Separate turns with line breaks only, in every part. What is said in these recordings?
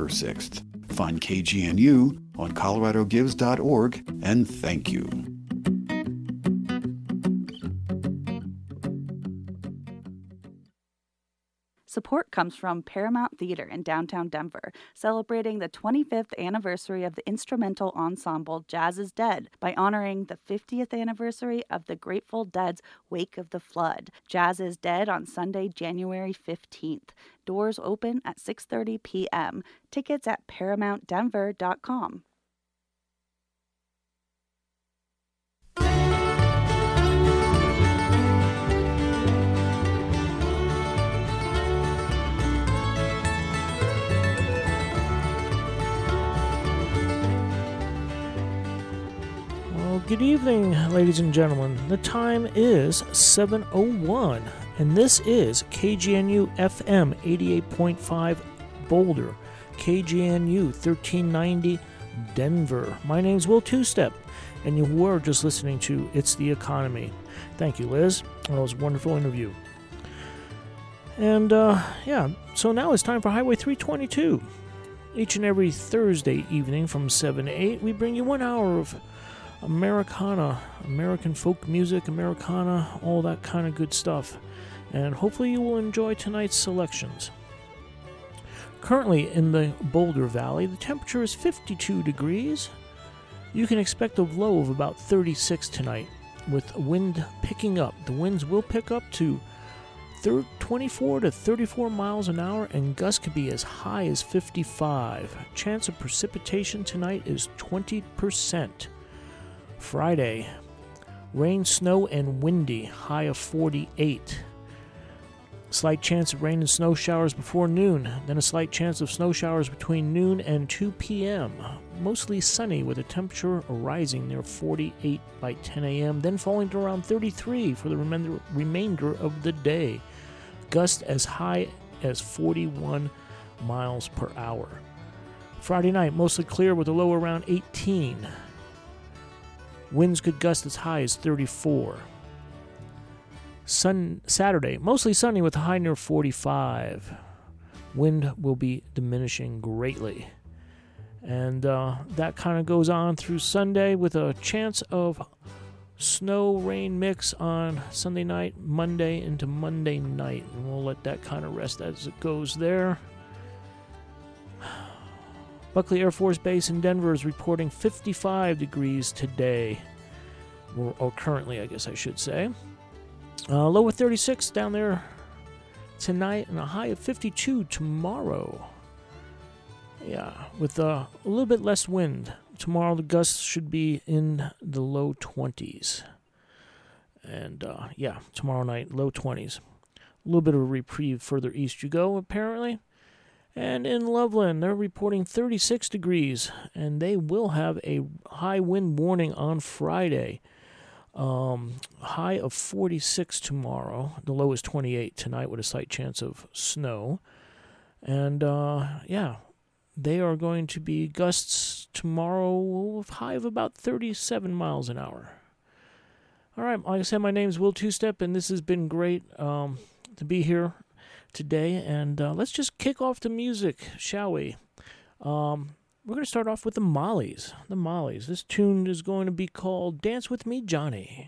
November 6th. Find KGNU on coloradogives.org, and thank you.
Support comes from Paramount Theater in downtown Denver, celebrating the 25th anniversary of the instrumental ensemble Jazz is Dead by honoring the 50th anniversary of the Grateful Dead's Wake of the Flood. Jazz is Dead on Sunday, January 15th. Doors open at 6:30 p.m. Tickets at ParamountDenver.com.
Good evening, ladies and gentlemen. The time is 7:01, and this is KGNU FM 88.5 Boulder, KGNU 1390 Denver. My name's Will Two-Step, and you were just listening to It's the Economy. Thank you, Liz. That was a wonderful interview. And, so now it's time for Highway 322. Each and every Thursday evening from 7 to 8, we bring you 1 hour of Americana, American folk music, Americana, all that kind of good stuff. And hopefully you will enjoy tonight's selections. Currently in the Boulder Valley, the temperature is 52 degrees. You can expect a low of about 36 tonight, with wind picking up. The winds will pick up to 24 to 34 miles an hour, and gusts could be as high as 55. Chance of precipitation tonight is 20%. Friday, rain, snow, and windy, high of 48. Slight chance of rain and snow showers before noon, then a slight chance of snow showers between noon and 2 p.m. Mostly sunny with a temperature rising near 48 by 10 a.m., then falling to around 33 for the remainder of the day. Gusts as high as 41 miles per hour. Friday night, mostly clear with a low around 18. Winds could gust as high as 34. Saturday, mostly sunny with a high near 45. Wind will be diminishing greatly. And that kind of goes on through Sunday with a chance of snow-rain mix on Sunday night, Monday into Monday night. And we'll let that kind of rest as it goes there. Buckley Air Force Base in Denver is reporting 55 degrees today. Or currently, I guess I should say. Low of 36 down there tonight, and a high of 52 tomorrow. Yeah, with a little bit less wind. Tomorrow the gusts should be in the low 20s. And, tomorrow night, low 20s. A little bit of a reprieve further east you go, apparently. And in Loveland, they're reporting 36 degrees, and they will have a high wind warning on Friday. High of 46 tomorrow. The low is 28 tonight with a slight chance of snow. And, they are going to be gusts tomorrow of high of about 37 miles an hour. All right, like I said, my name is Will Two-Step, and this has been great to be here today, and let's just kick off the music, shall we? We're going to start off with the Mollies. The Mollies. This tune is going to be called Dance With Me, Johnny.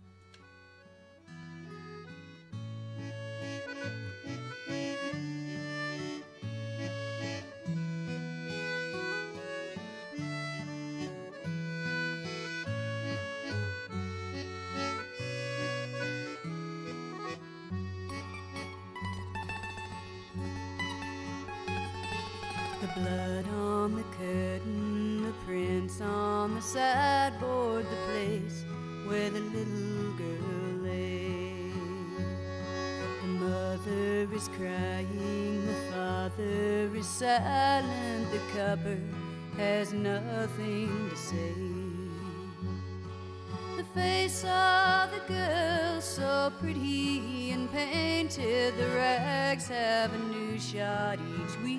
The blood on the curtain, the prints on the sideboard, the place where the little girl lay. The mother is crying, the father is silent, the cupboard has nothing to say. The face of the girl so pretty and painted, the rags have a new shot each week.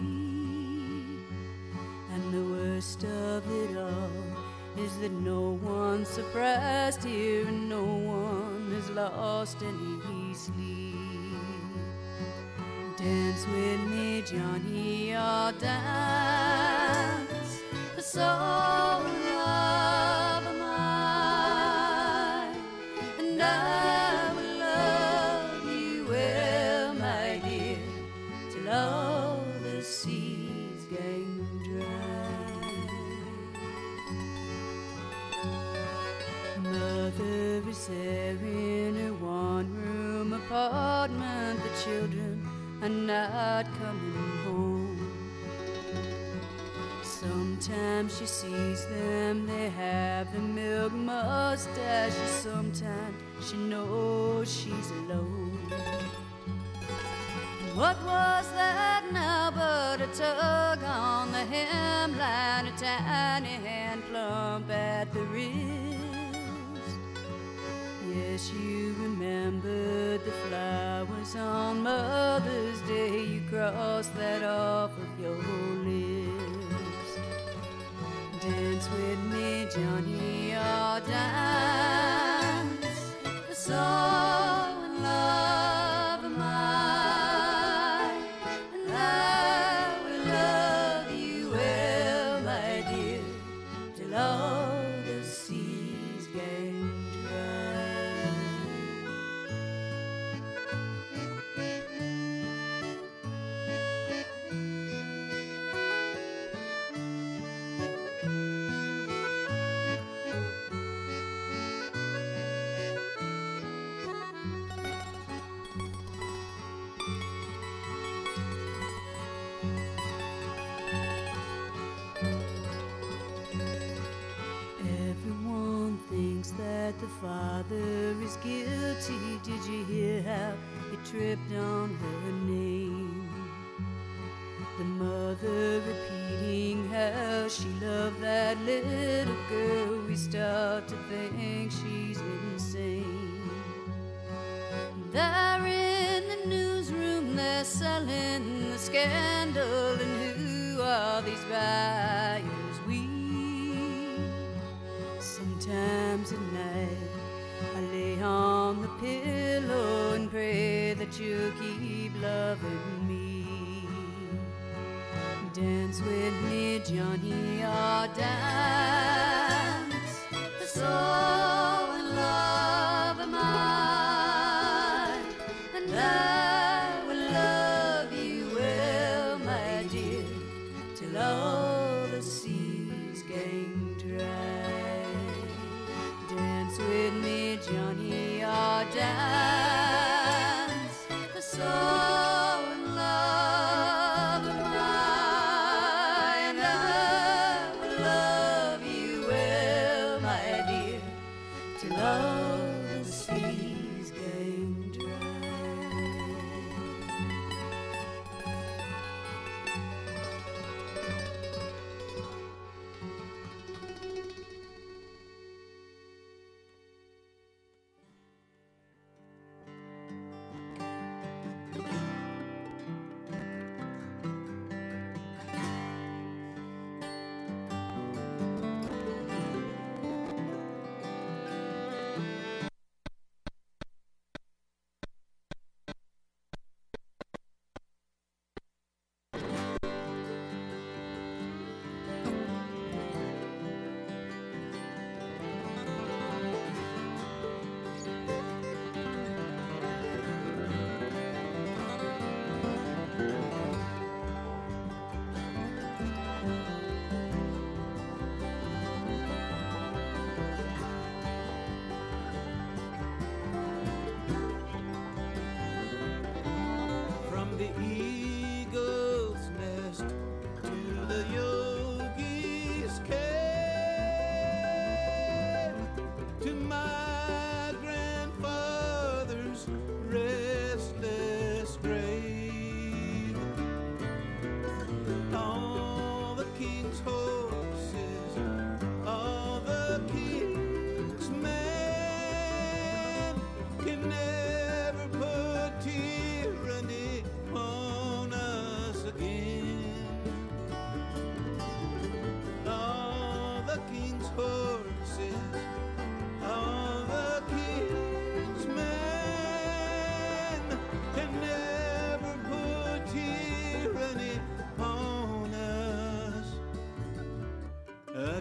And the worst of it all is that no one's surprised here and no one has lost any sleep. Dance with me, Johnny, or die. soul and love of mine, and I will love you well, my dear, till all the seas gang dry. Mother is there in her one-room apartment. The children are not coming home. Sometimes she sees them, they have the milk mustaches. Sometimes she knows she's alone. What was that now but a tug on the hemline, a tiny hand plump at the wrist? Yes, you remembered the flowers on Mother's Day. You crossed that off of your list. Dance with me, Johnny, or dance the soul and love of mine, and I will love you well, my dear, till all the seas gang dry. Everyone thinks that the father is guilty. Did you hear how he tripped on her name? The mother repeating how she loved that little girl. We start to think she's insane. There in the newsroom they're selling the scandal. And who are these buyers? We. Sometimes at night I lay on the pillow and pray that you'll keep loving me. Dance with me, Johnny, or dance the soul and love of mine, and I will love you well, my dear, till all the seas gang dry. Dance with me, Johnny, or dance the soul and love of mine, and I will love you well, my dear, till all the seas gang dry.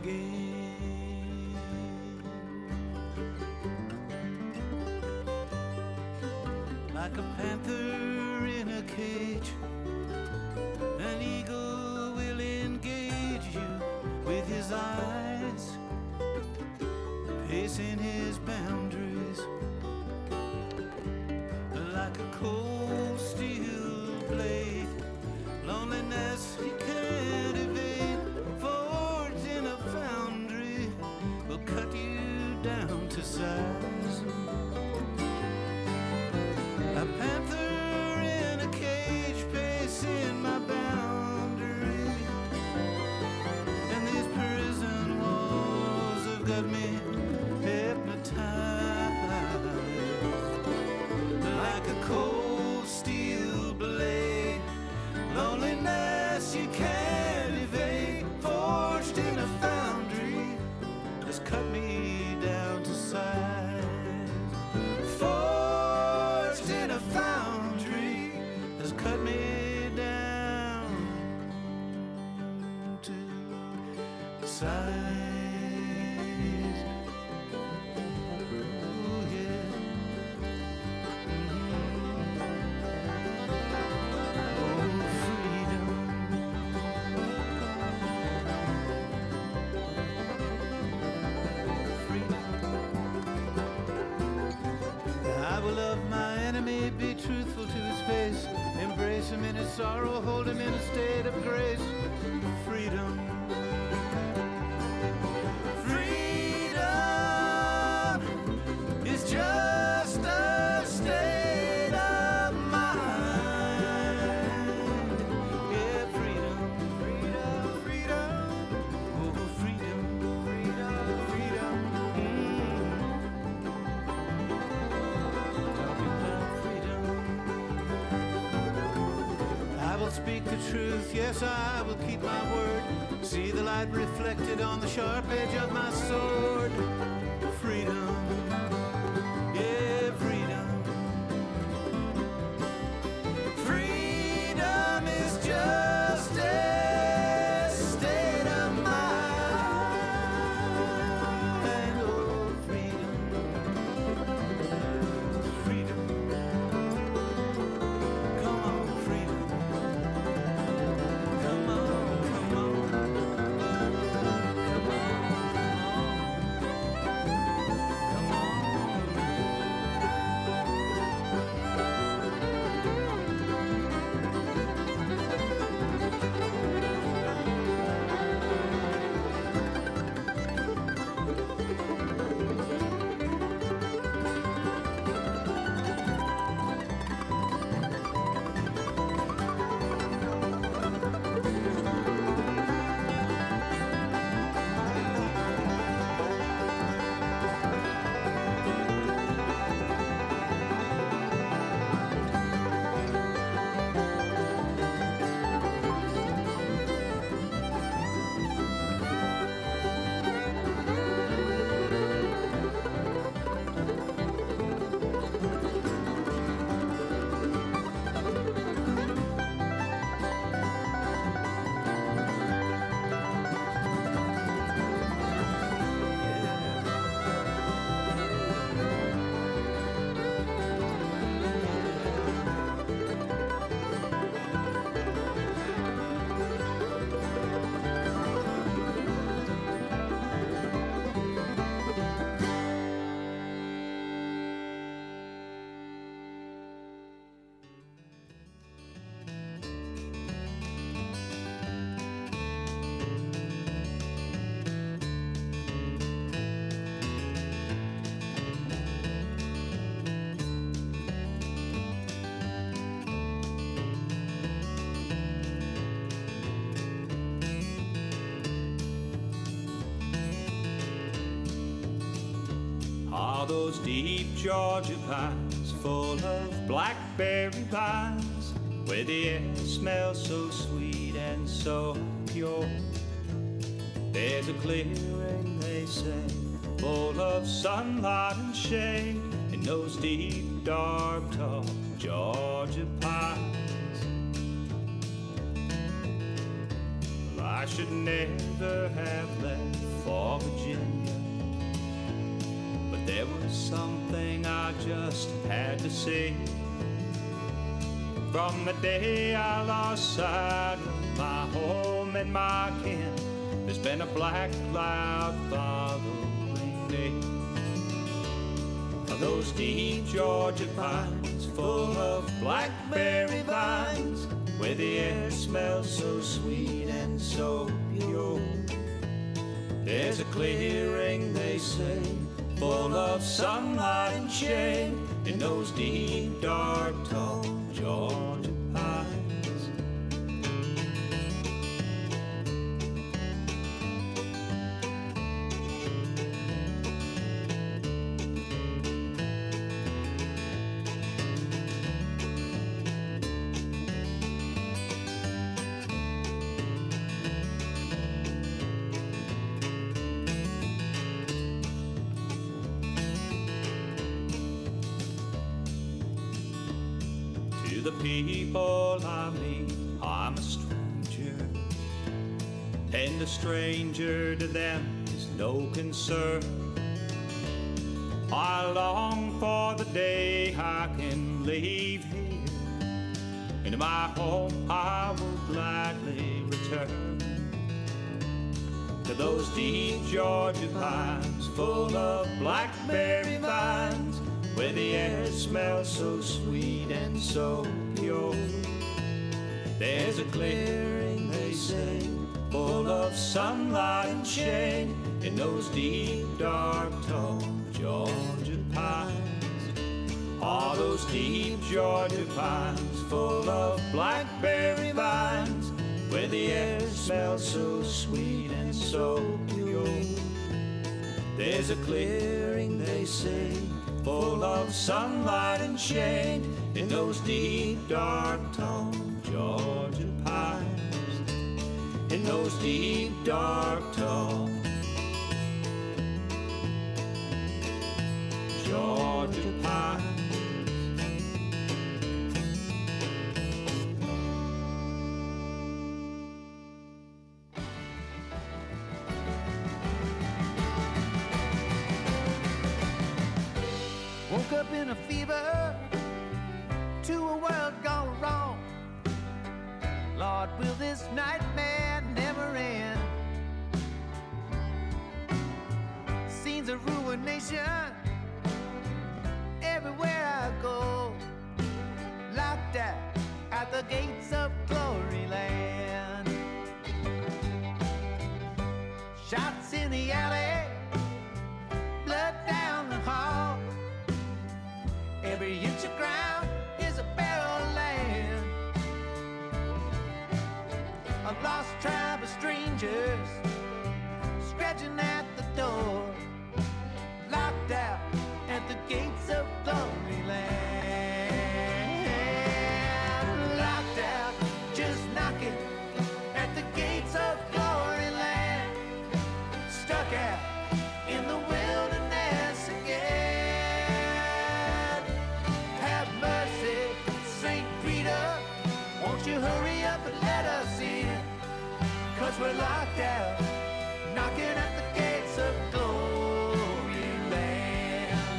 again. Like a panther in a cage, an eagle will engage you with his eyes, pacing his boundaries. Like a cold steel blade, loneliness he can't evade, forged in a foundry, will cut you down to size. A panther in a cage, pacing my boundary, and these prison walls have got me hypnotized. Like a cold steel blade, loneliness you can't evade, forged in a foundry, has cut me down to size. Forged in a foundry, has cut me down to size. Be truthful to his face, embrace him in his sorrow, hold him in a state of grace. Freedom. Freedom is just a state of mind. Yeah, freedom, freedom, freedom. Oh, freedom, freedom, freedom. I will speak the truth, yes, I will keep my word. See the light reflected on the sharp edge of my sword. Freedom, yeah, freedom. Freedom is just a state of mind. Oh, freedom, freedom. Come on, freedom. Come on, come on. Come on, come on.
All those deep Georgia pines full of blackberry vines, where the air smells so sweet and so pure. There's a clearing, they say, full of sunlight and shade, in those deep, dark, tall Georgia pines. Well, I I should never have left for Virginia, but there was something I just had to say. From the day I lost sight of my home and my kin, there's been a black cloud following me. Those deep Georgia pines full of blackberry vines, where the air smells so sweet and so pure. There's a clearing, they say, full of sunlight and shade, in those deep, dark, tall Georgia pines. The people I meet, I'm a stranger, and a stranger to them is no concern. I long for the day I can leave here, and to my home I will gladly return. To those deep Georgia pines full of blackberry vines, where the air smells so sweet and so pure. There's a clearing, they say, full of sunlight and shade, in those deep, dark, tall Georgia pines. All those deep Georgia pines full of blackberry vines, where the air smells so sweet and so pure. There's a clearing, they say, full of sunlight and shade, in those deep, dark, tall Georgia pines. In those deep, dark, tall Georgia pines.
Woke up in a fever to a world gone wrong. Lord, will this nightmare never end? Scenes of ruination everywhere I go, locked out at the gates of glory land. Shots in the alley, blood down the hall. Every inch of ground is a barren land. A lost tribe of strangers scratching at the door, locked out at the gates of glory land. Locked out, just knocking at the gates of glory land. Stuck out in the wilderness again. Have mercy, St. Peter, won't you hurry up and let us in? 'Cause we're locked out, knocking at the gates of glory land.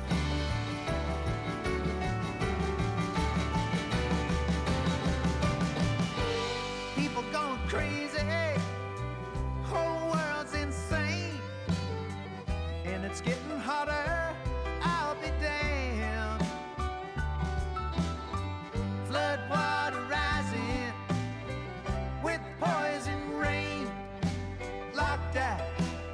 People going crazy, whole world's insane, and it's getting hotter, I'll be damned. Flood water rising with poison rain, locked out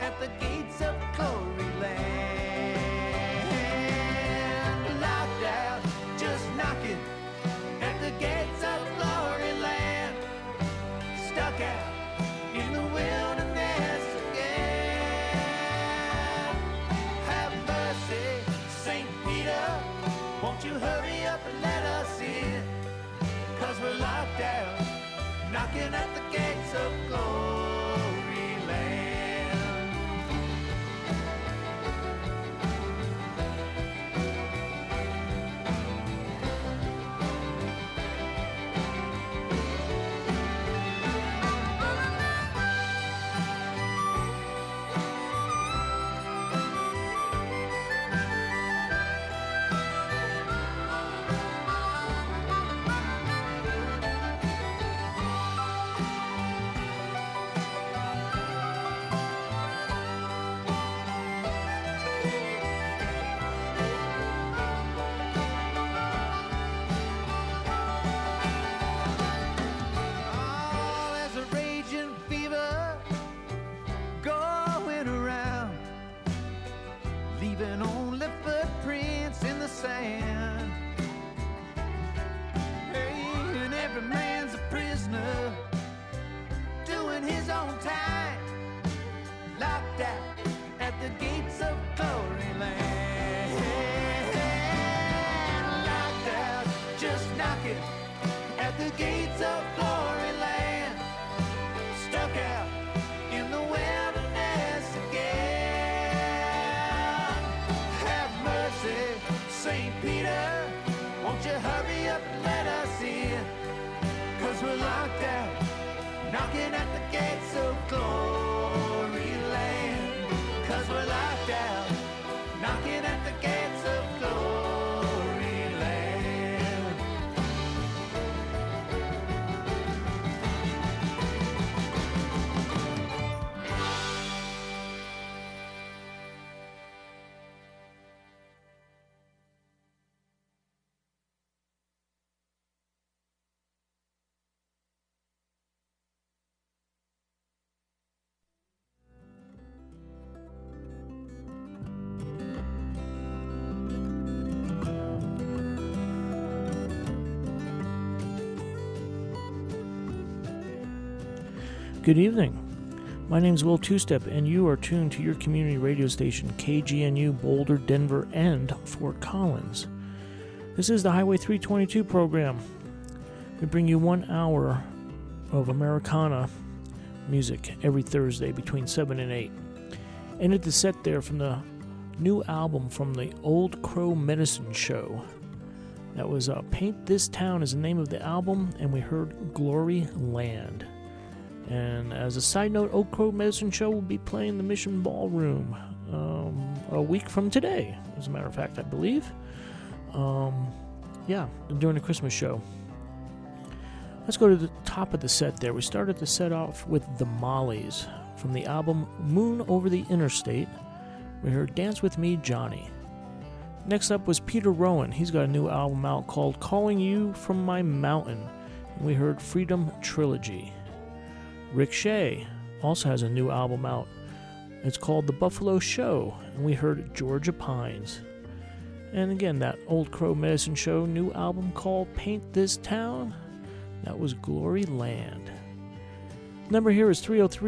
Good evening. My name's Will Two-Step, and you are tuned to your community radio station, KGNU, Boulder, Denver, and Fort Collins. This is the Highway 322 program. We bring you 1 hour of Americana music every Thursday between 7 and 8. Ended the set there from the new album from the Old Crow Medicine Show. That was Paint This Town is the name of the album, and we heard Glory Land. And as a side note, Old Crow Medicine Show will be playing the Mission Ballroom a week from today, as a matter of fact, I believe. During the Christmas show. Let's go to the top of the set there. We started the set off with the Mollies from the album Moon Over the Interstate. We heard Dance With Me, Johnny. Next up was Peter Rowan. He's got a new album out called Calling You From My Mountain. And we heard Freedom Trilogy. Rick Shea also has a new album out. It's called The Buffalo Show, and we heard Georgia Pines. And again, that Old Crow Medicine Show new album called Paint This Town, that was Glory Land. Number here is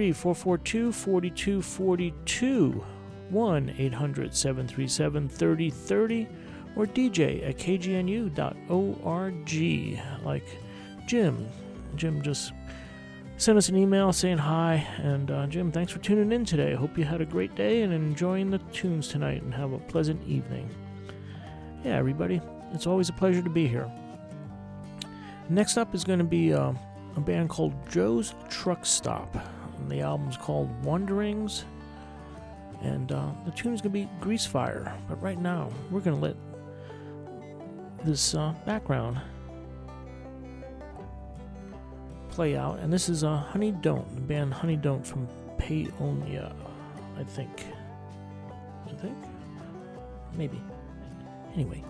303-442-4242, 1-800-737-3030, or dj@kgnu.org. Like Jim. Jim just send us an email saying hi, and Jim, thanks for tuning in today. I hope you had a great day and enjoying the tunes tonight, and have a pleasant evening. Yeah, everybody, it's always a pleasure to be here. Next up is going to be a band called Joe's Truck Stop, and the album's called Wanderings, and the tune is going to be Grease Fire. But right now, we're going to let this background play out, and this is Honey Don't, the band Honey Don't from Paonia, I think, maybe. Anyway.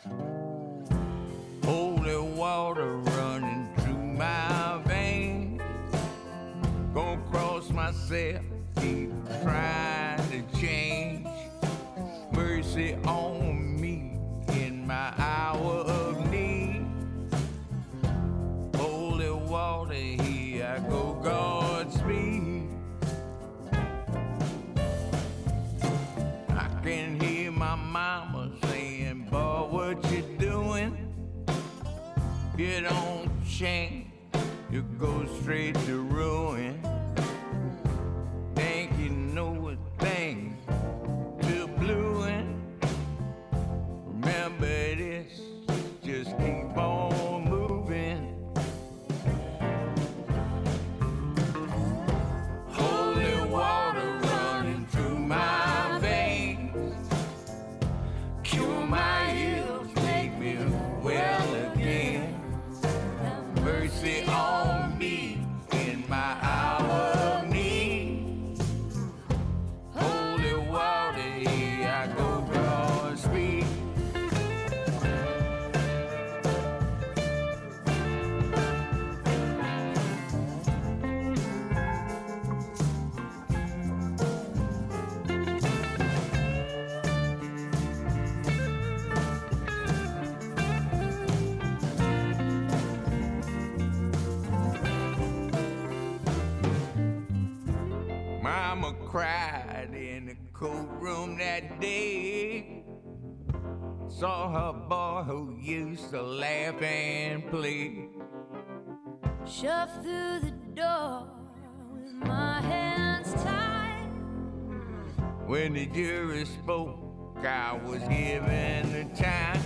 Holy water running through my veins. Gonna cross myself, keep trying to change. Mercy on me in my hour of need. Holy water, here I go, Godspeed. I can hear my mama saying, boy, what you doing? You don't change, you go straight to ruin. Think you know what things to blueing. Remember this, just keep on moving. Holy water running through my veins. Cure my ills, make me well again. Mercy on me in my hour of need. Holy water, here I go, Godspeed. Mama cried in the courtroom that day. Saw her boy who used to laugh and play.
Shoved through the door with my hands tied.
When the jury spoke, I was given the time.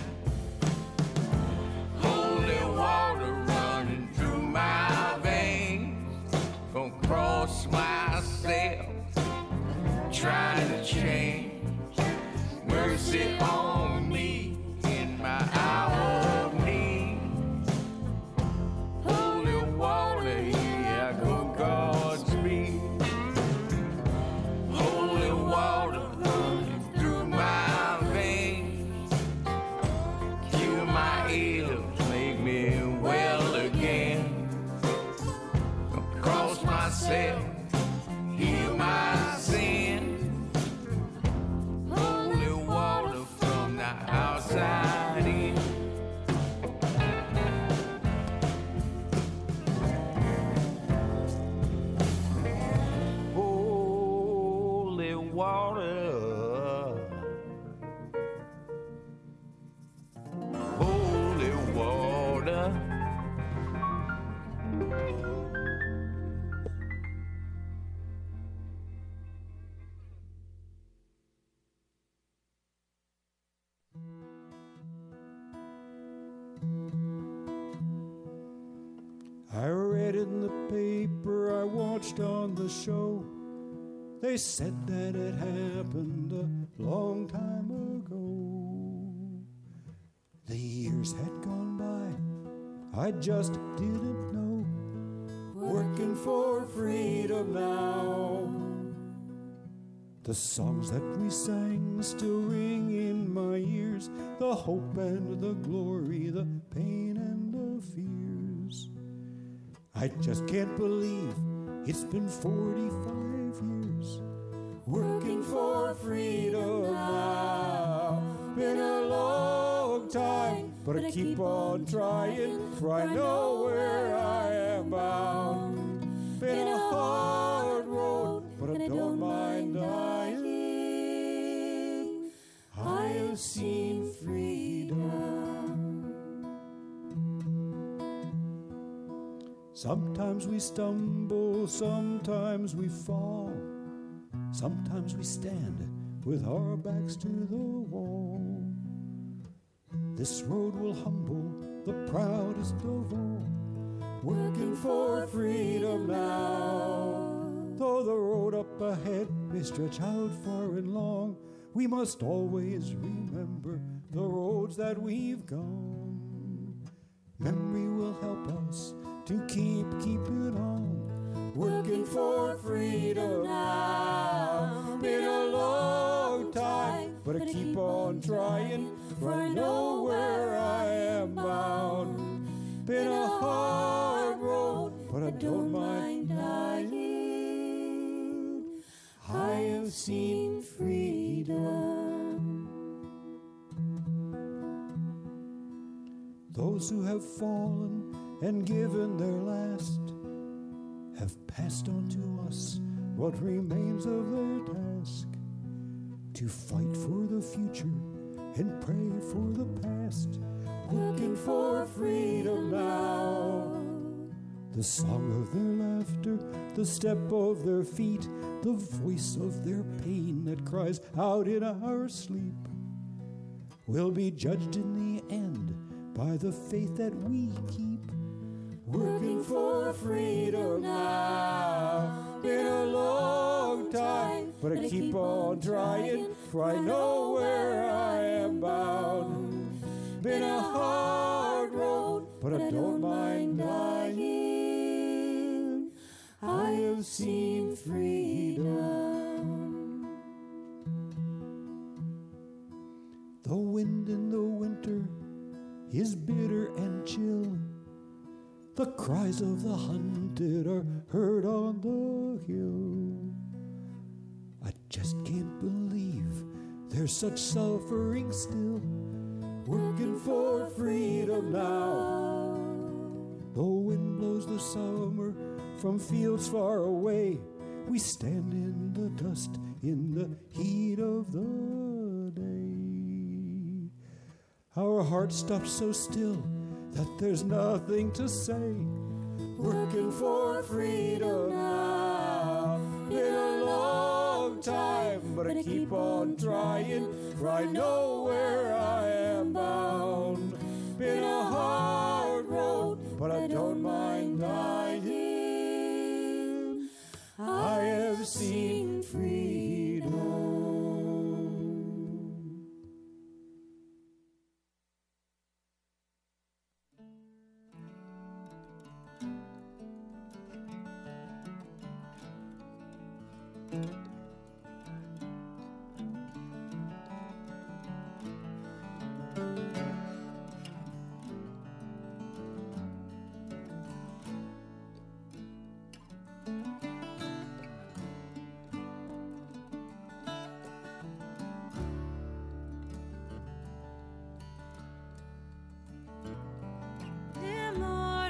Holy water running through my veins. Gonna cross myself, trying to change. Mercy on me in my hour of need. Holy water, here I go, Godspeed. Holy water running through my veins. Cure my ills, make me well again. Cross myself, heal my sin. Holy water from the outside in. Holy water. Holy water.
I read in the paper, I watched on the show. They said that it happened a long time ago. The years had gone by, I just didn't know. Working for freedom now. The songs that we sang still ring in my ears. The hope and the glory, the pain and the fears. I just can't believe it's been 45 years working for freedom now. Been a long time, but I keep on trying, for I know where I am bound. Been a hard road, but I don't mind dying. I have seen freedom. Sometimes we stumble, sometimes we fall. Sometimes we stand with our backs to the wall. This road will humble the proudest of all, working for freedom now. Though the road up ahead may stretch out far and long, we must always remember the roads that we've gone. Memory will help us to keep keeping on, working for freedom now. Been a long time, but I keep on trying, for I know where Been a hard road, but I don't mind dying. I have seen freedom. Those who have fallen and given their last have passed on to us what remains of their task, to fight for the future and pray for the past, looking for freedom now. The song of their laughter, the step of their feet, the voice of their pain that cries out in our sleep, will be judged in the end by the faith that we keep. Working for freedom now. Been a long time, but I keep on trying, for I know where I am bound. Been a hard road, but I don't mind dying. I have seen freedom. The wind in the winter is bitter and chill. The cries of the hunted are heard on the hill. I just can't believe there's such suffering still. Working for freedom now. The wind blows the summer from fields far away. We stand in the dust in the heat of the day. Our hearts stop so still that there's nothing to say. Working for freedom now. Been a long time, but I keep on trying, for I know where I am bound. Been a hard road, but I don't mind dying. I have seen freedom.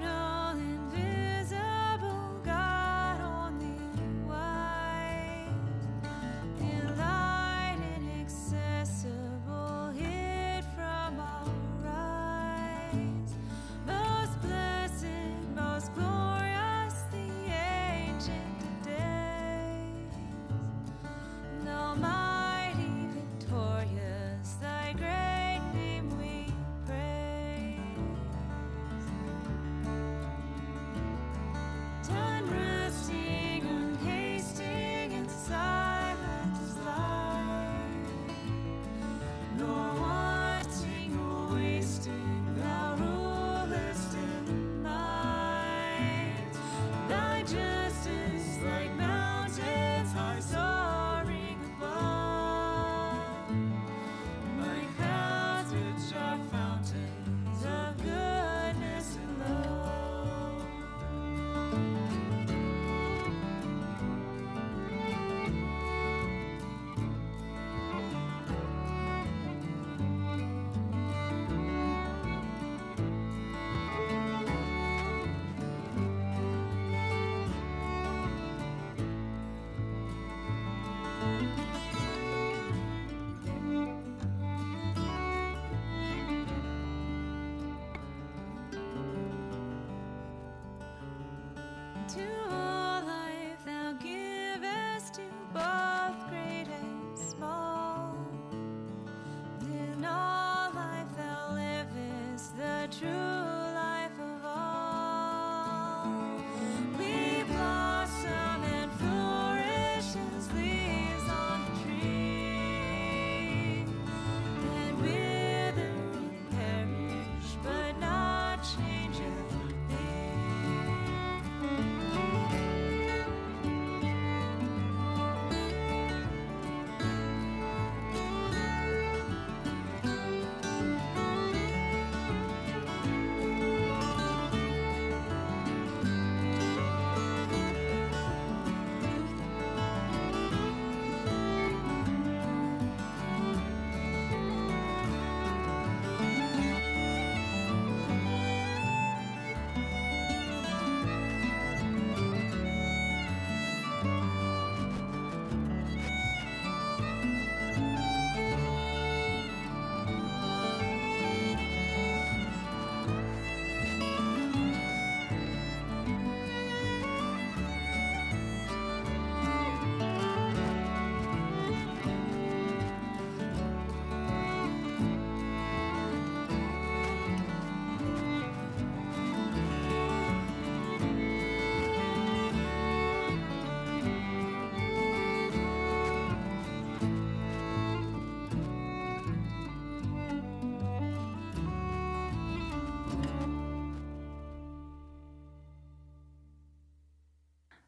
Immortal, invisible, God only wise.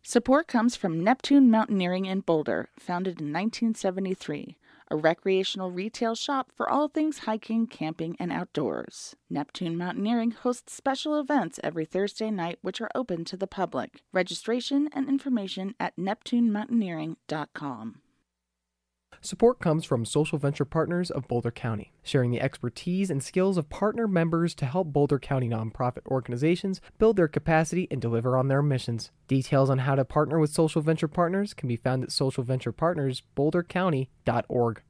Support comes from Neptune Mountaineering in Boulder, founded in 1973, a recreational retail shop for all things hiking, camping, and outdoors. Neptune Mountaineering hosts special events every Thursday night which are open to the public. Registration and information at neptunemountaineering.com.
Support comes from Social Venture Partners of Boulder County, sharing the expertise and skills of partner members to help Boulder County nonprofit organizations build their capacity and deliver on their missions. Details on how to partner with Social Venture Partners can be found at socialventurepartnersbouldercounty.org.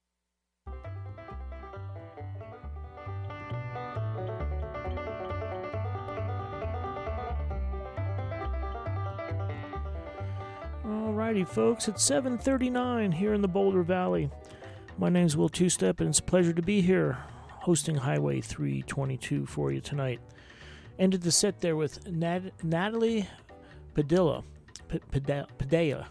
Alrighty, folks, it's 7:39 here in the Boulder Valley. My name's Will Two-Step, and it's a pleasure to be here, hosting Highway 322 for you tonight. Ended the set there with Natalie Padilla. Padilla?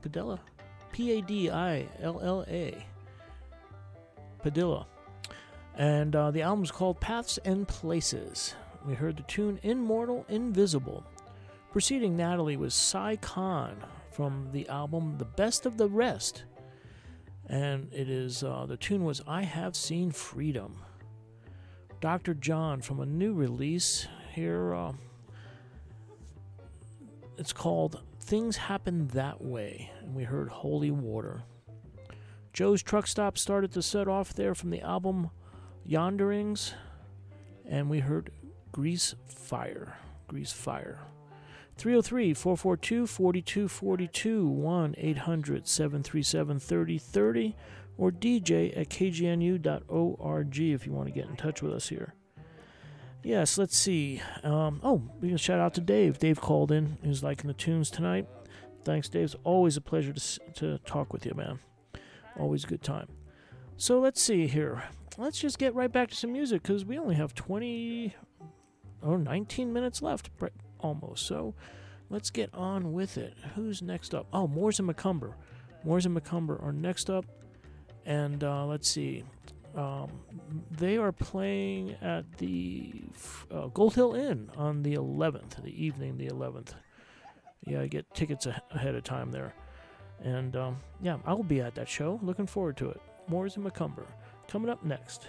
P-A-D-I-L-L-A. Padilla. And the album's called Paths and Places. We heard the tune Immortal Invisible. Preceding Natalie was Cy Khan from the album The Best of the Rest. And it is, the tune was I Have Seen Freedom. Dr. John from a new release here. It's called Things Happen That Way. And we heard Holy Water. Joe's Truck Stop started the set off there from the album Yonderings. And we heard Grease Fire. 303-442-4242, 1-800-737-3030, or dj@kgnu.org if you want to get in touch with us here. Yes, let's see. We can shout out to Dave. Dave called in. He was liking the tunes tonight. Thanks, Dave. It's always a pleasure to talk with you, man. Always a good time. So let's see here. Let's just get right back to some music because we only have 19 minutes left. Almost. So let's get on with it. Who's next up? Oh, Moores and McCumber. Moores and McCumber are next up. And let's see. They are playing at the Gold Hill Inn on the 11th, the evening, the 11th. Yeah, I get tickets ahead of time there. And I will be at that show. Looking forward to it. Moores and McCumber. Coming up next.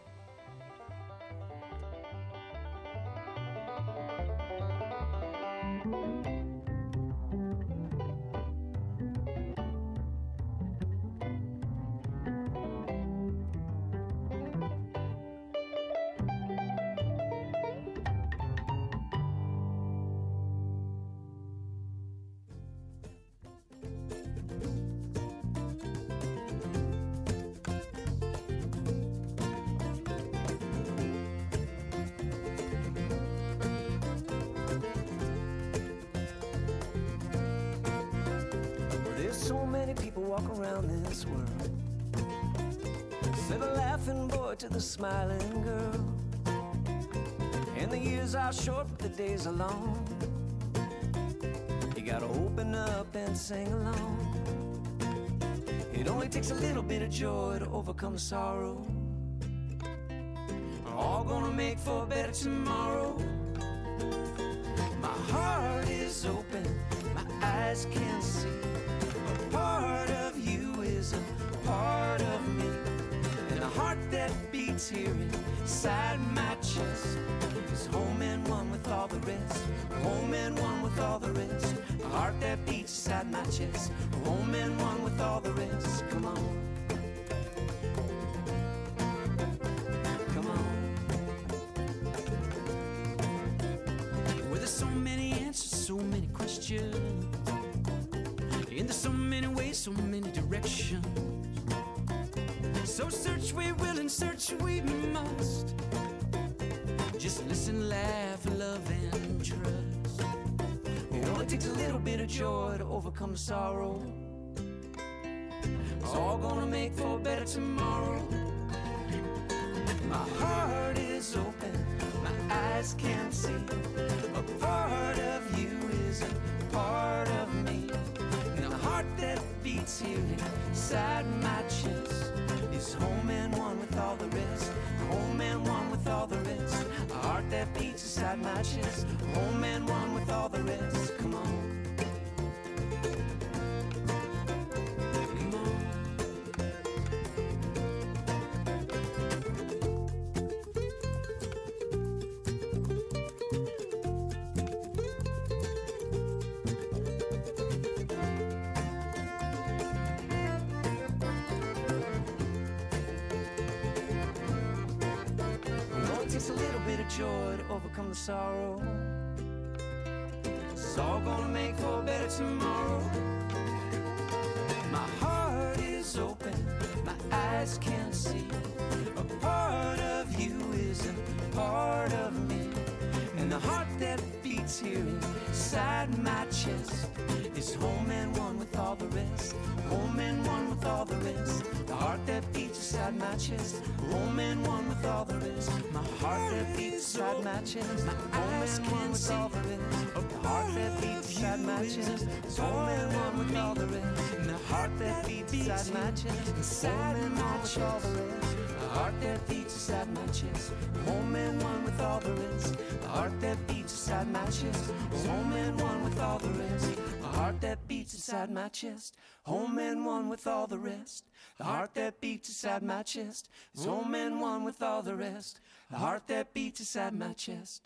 So many people walk around this world. Say the laughing boy to the smiling girl. And the years are short, but the days are long. You gotta open up and sing along. It only takes a little bit of joy to overcome sorrow. We're all gonna make for a better tomorrow. My heart is open, my eyes can see. Part of you is a part of me, and the heart that beats here inside my chest is home and one with all the rest. Home and one with all the rest. A heart that beats inside my chest. Home and one with all the rest. Come on. Come on. Well, there's so many answers, so many questions. And there's so many ways, so many directions. So search we will and search we must. Just listen, laugh, love, and trust. It only takes a little bit of joy to overcome sorrow. It's all gonna make for a better tomorrow. My heart is open, my eyes can see. A part of you is a part of me. Heart that beats here inside my chest is home and one with all the rest. Home and one with all the rest. A heart that beats inside my chest. Home and one with all the rest. Come on. takes a little bit of joy to overcome the sorrow. It's all gonna make for a better tomorrow. My heart is open, my eyes can't see. A part of you is a part of me. And the heart that beats here inside my chest is home and one with all the rest. Home and one with all the rest. The heart that beats inside my chest. Home and one with all the rest. My heart that beats inside my chest. My eyes can't see all the rest. The heart that beats inside my chest. Home and one with all the rest. And the heart that beats inside my chest. Inside and one with all the rest. The heart that beats inside my chest. Home and one with all the rest. The heart that beats inside my chest. Home and one with all the rest. The heart that beats inside my chest. Home and one with all the rest. The heart that beats inside my chest is home and one with all the rest. The heart that beats inside my chest.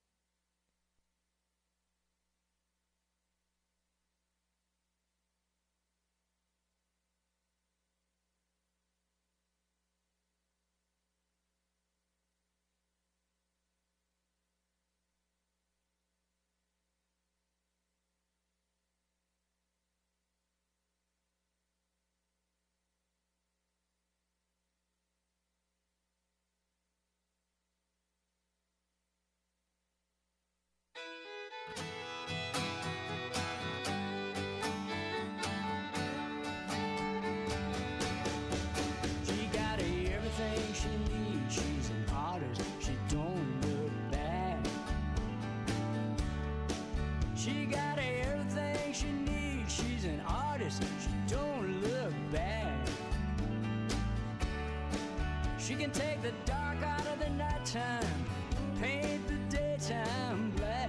She can take the dark out of the nighttime, paint the daytime black.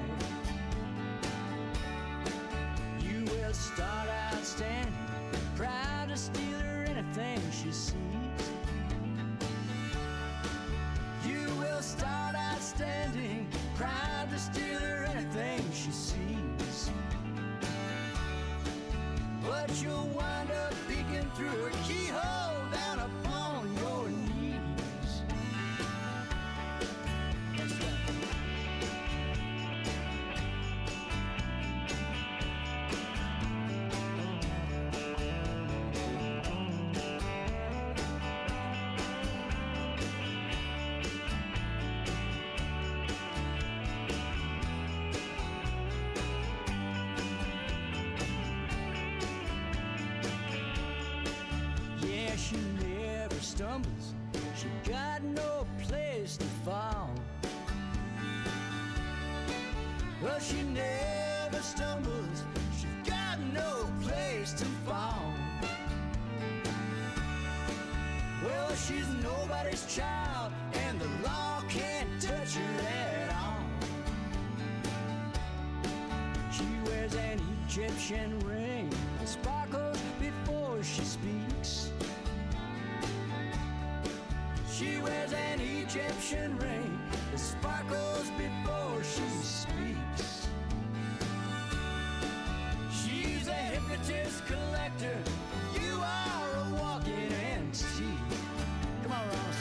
You will start out standing, proud to steal her anything she sees. You will start out standing, proud to steal her anything she sees. But you'll wind up peeking through her keyhole down upon your knees. She never stumbles, she got no place to fall. Well, she never stumbles, she got no place to fall. Well, she's nobody's child, and the law can't touch her at all. She wears an Egyptian ring that sparkles before she speaks. She wears an Egyptian ring that sparkles before she speaks. She's a hypnotist collector. You are a walking antique. Come on, Ross.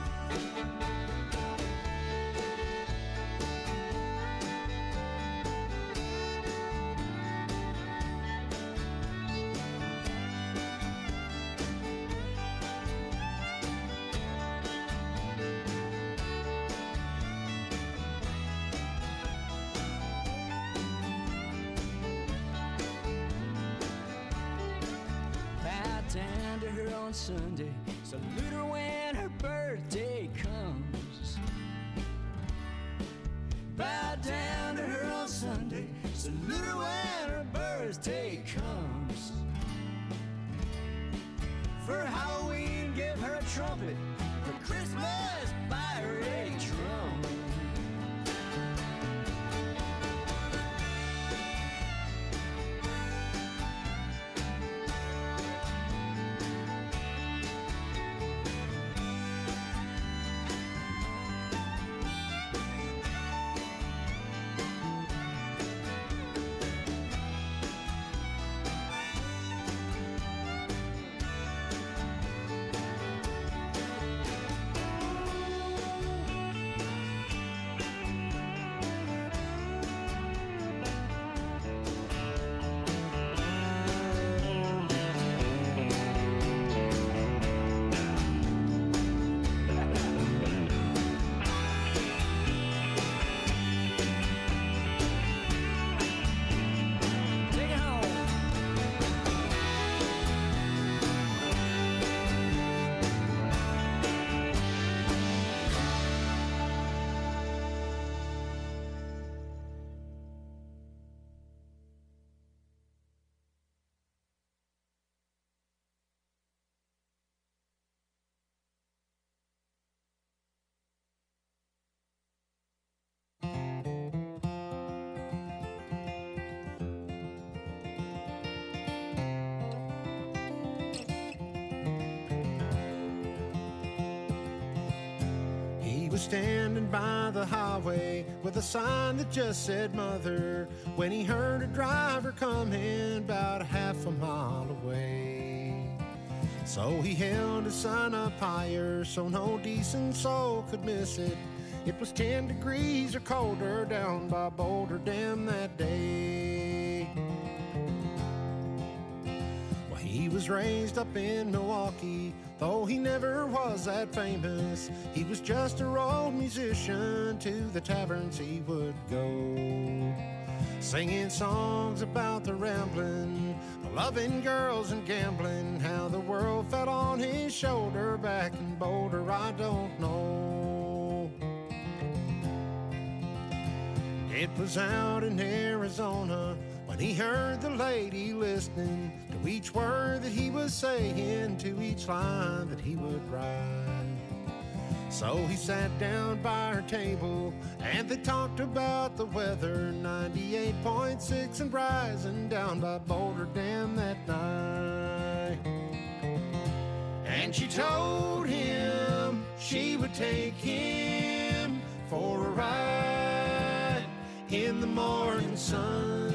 Down to her on Sunday, salute her when her birthday comes. Bow down to her on Sunday, salute her when her birthday comes. For Halloween, give her a trumpet. For Christmas, buy her a drum.
was standing by the highway with a sign that just said mother when he heard a driver coming about a half a mile away. So he held his sign up higher so no decent soul could miss it. It was 10 degrees or colder down by Boulder Dam that day. Well, he was raised up in Milwaukee, though he never was that famous. He was just a road musician, to the taverns he would go, singing songs about the rambling, loving girls and gambling. How the world fell on his shoulder back in Boulder, I don't know. It was out in Arizona when he heard the lady listening to each word that he was saying, to each line that he would write. So he sat down by her table and they talked about the weather. 98.6 and rising down by Boulder Dam that night. And she told him she would take him for a ride in the morning sun.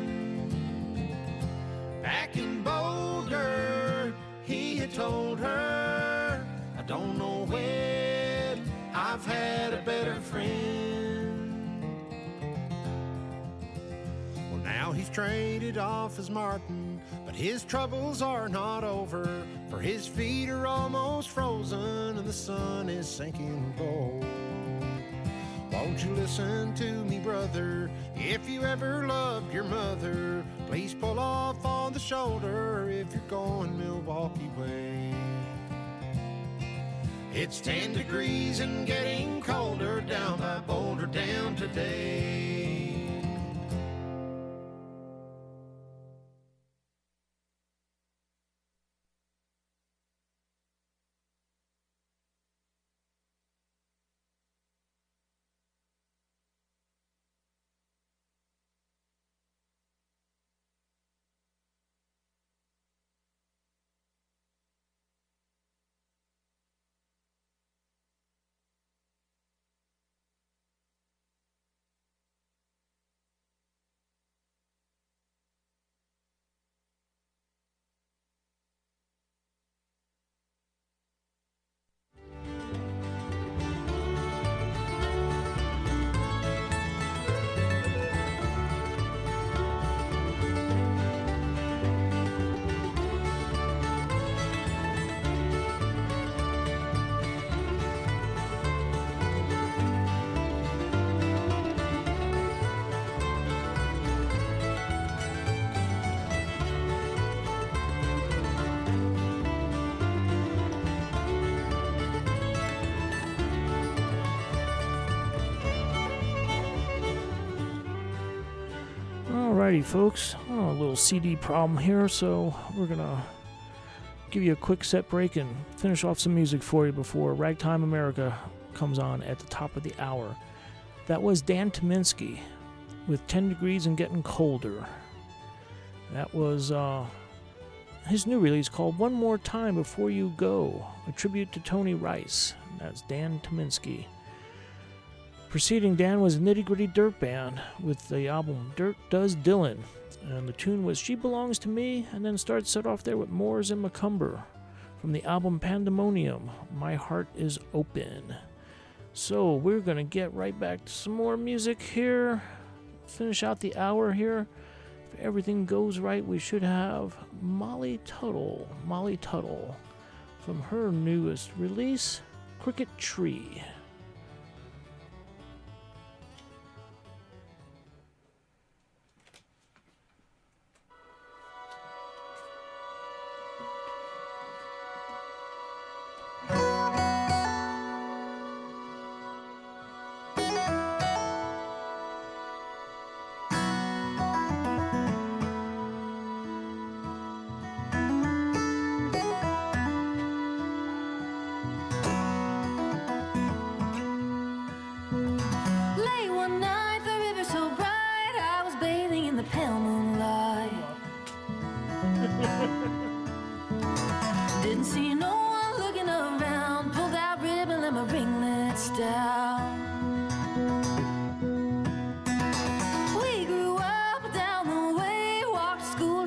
Back in Boulder, he had told her, I don't know when I've had a better friend. Well, now he's traded off his Martin, but his troubles are not over, for his feet are almost frozen and the sun is sinking low. Won't you listen to me, brother? If you ever loved your mother, please pull off on the shoulder if you're going Milwaukee way. It's 10 degrees and getting colder down by Boulder Dam today.
Alrighty, folks. A little CD problem here, so we're gonna give you a quick set break and finish off some music for you before Ragtime America comes on at the top of the hour. That was Dan Tyminski with 10 Degrees and Getting Colder. That was his new release called One More Time Before You Go, a tribute to Tony Rice. That's Dan Tyminski. Preceding Dan was Nitty Gritty Dirt Band with the album Dirt Does Dylan, and the tune was She Belongs to Me, and then starts it off there with Moors and Macumber from the album Pandemonium, My Heart Is Open. So we're going to get right back to some more music here, finish out the hour here. If everything goes right, we should have Molly Tuttle from her newest release, Cricket Tree.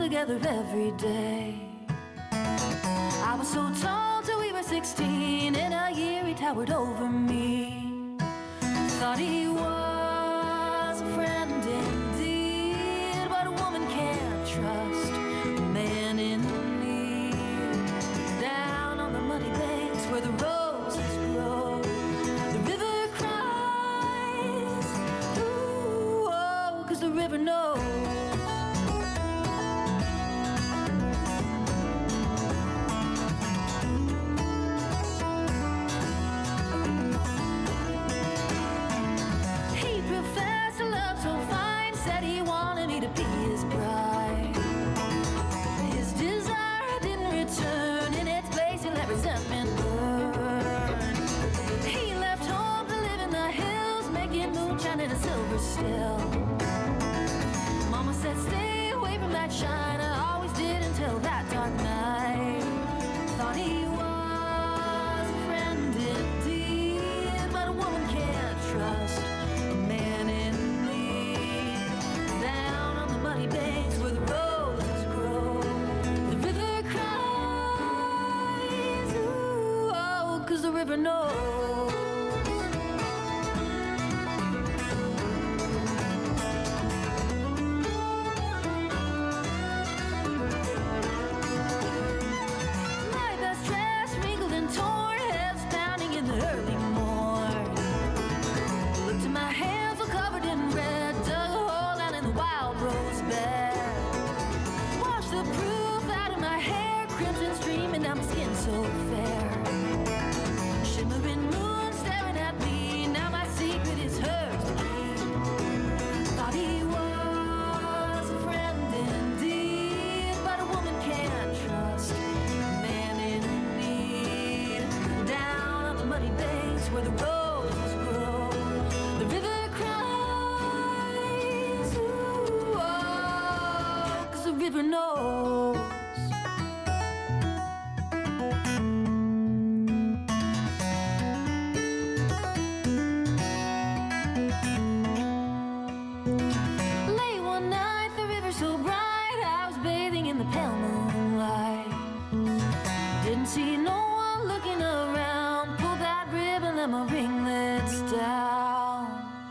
together every day. I was so tall till we were 16. In a year he towered over me. Thought he was a friend indeed, but a woman can't trust a man in need. Down on the muddy banks where the roses grow, the river cries, ooh, oh, 'cause the river knows. Still, Mama said stay away from that shine. I always did until that dark night. Thought he was a friend indeed, but a woman can't trust a man in need. Down on the muddy banks where the roses grow, the river cries, ooh, oh, 'cause the river knows. So fair, shimmering moon staring at me. Now my secret is hers to keep. Thought he was a friend indeed, but a woman can't trust a man in need. Down on the muddy banks where the roses grow, the river cries, ooh, oh, 'cause the river knows. See no one looking around. Pull that ribbon, let my ringlets down.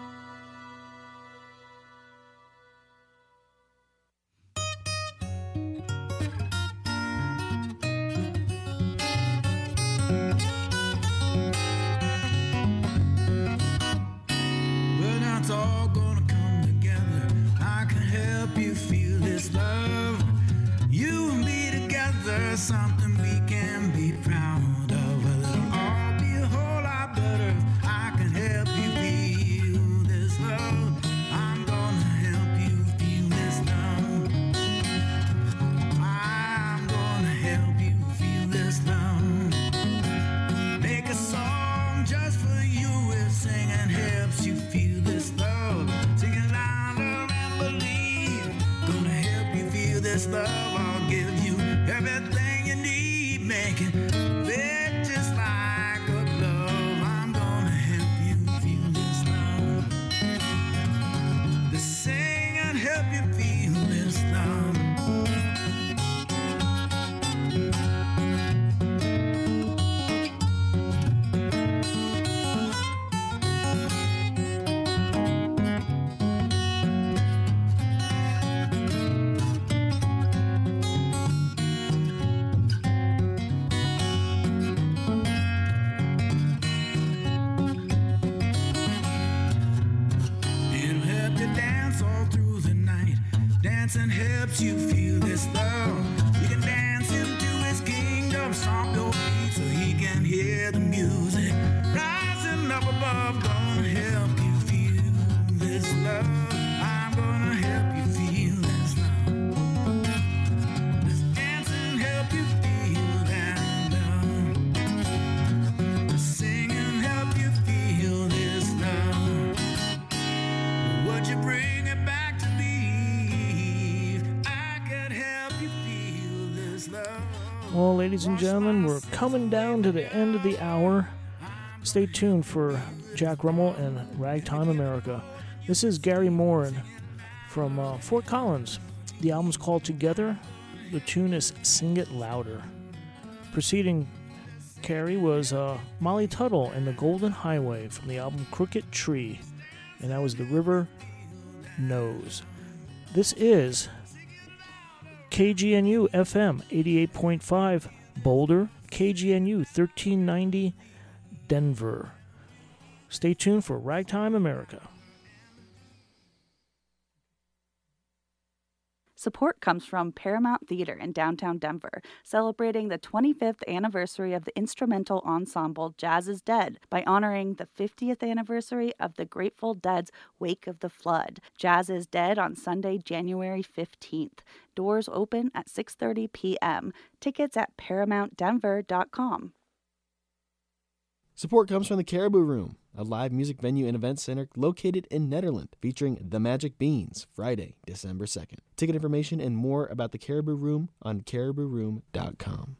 Well, now it's all gonna come together. I can help you feel this love. You and me together, something we can be proud of. Well, it'll all be a whole lot better if I can help you feel this love. I'm gonna help you feel this love. I'm gonna help you feel this love. Make a song just for you if singing helps you feel this love. Sing it louder and believe. Gonna help you feel this love. I'll give you everything you need. Make it fit just like a glove. I'm gonna help you feel this love. To sing and help you feel this love. And helps you feel this love. You can dance into his kingdom, stomp your feet so he can hear the music. Rising up above, gonna help you feel this love. I'm gonna help you feel this love. Let's dance and help you feel that love. Let's sing and help you feel this love. Would you bring it back to me?
Well, ladies and gentlemen, we're coming down to the end of the hour. Stay tuned for Jack Rummel and Ragtime America. This is Gary Morin from Fort Collins, The album's called Together. The tune is Sing It Louder. Preceding Carrie was Molly Tuttle and the Golden Highway from the album Crooked Tree, and that was The River Knows. This is KGNU FM 88.5 Boulder, KGNU 1390 Denver. Stay tuned for Ragtime America.
Support comes from Paramount Theater in downtown Denver, celebrating the 25th anniversary of the instrumental ensemble Jazz is Dead by honoring the 50th anniversary of the Grateful Dead's Wake of the Flood. Jazz is Dead on Sunday, January 15th. Doors open at 6:30 p.m. Tickets at ParamountDenver.com.
Support comes from the Caribou Room, a live music venue and event center located in Nederland, featuring The Magic Beans, Friday, December 2nd. Ticket information and more about the Caribou Room on caribouroom.com.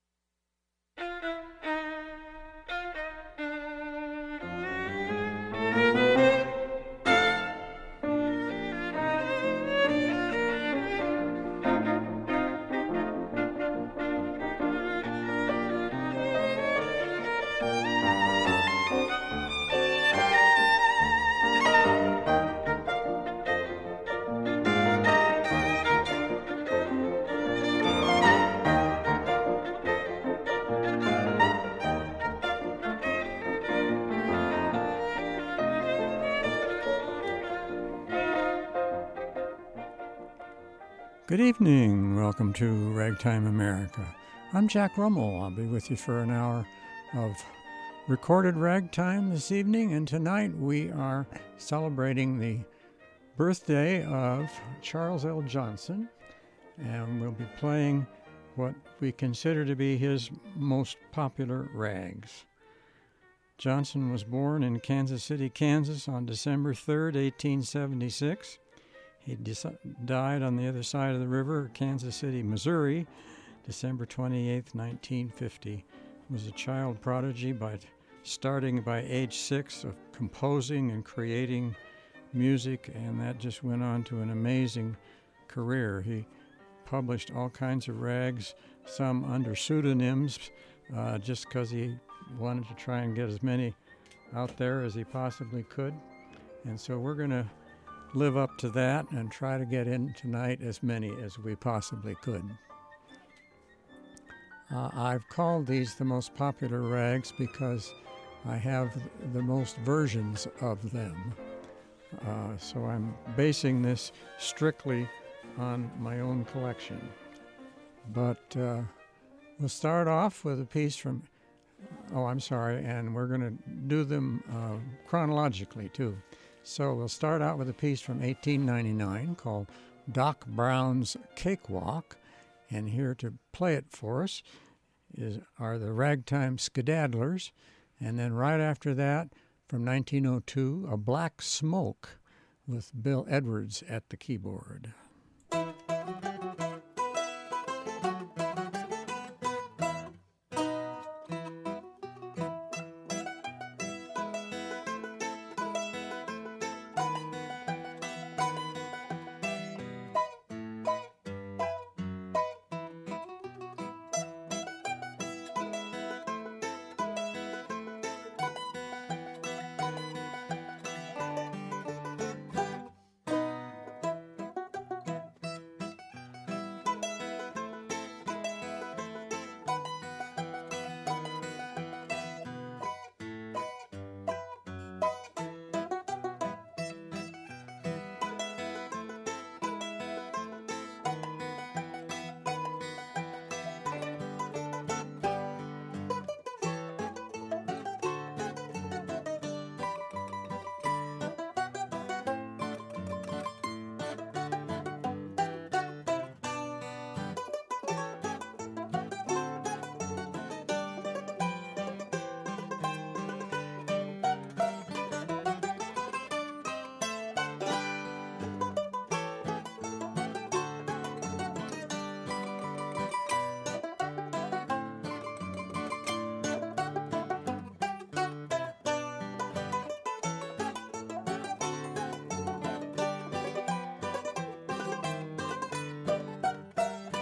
Good evening. Welcome to Ragtime America. I'm Jack Rummel. I'll be with you for an hour of recorded ragtime this evening, and tonight we are celebrating the birthday of Charles L. Johnson, and we'll be playing what we consider to be his most popular rags. Johnson was born in Kansas City, Kansas on December 3rd, 1876. He died on the other side of the river, Kansas City, Missouri, December 28, 1950. He was a child prodigy starting by age 6 of composing and creating music, and that just went on to an amazing career. He published all kinds of rags, some under pseudonyms, just because he wanted to try and get as many out there as he possibly could. And so we're going to live up to that and try to get in tonight as many as we possibly could. I've called these the most popular rags because I have the most versions of them. So I'm basing this strictly on my own collection. But we'll start off with a piece from, and we're going to do them chronologically too. So we'll start out with a piece from 1899 called Doc Brown's Cakewalk, and here to play it for us are the Ragtime Skedaddlers, and then right after that, from 1902, A Black Smoke with Bill Edwards at the keyboard.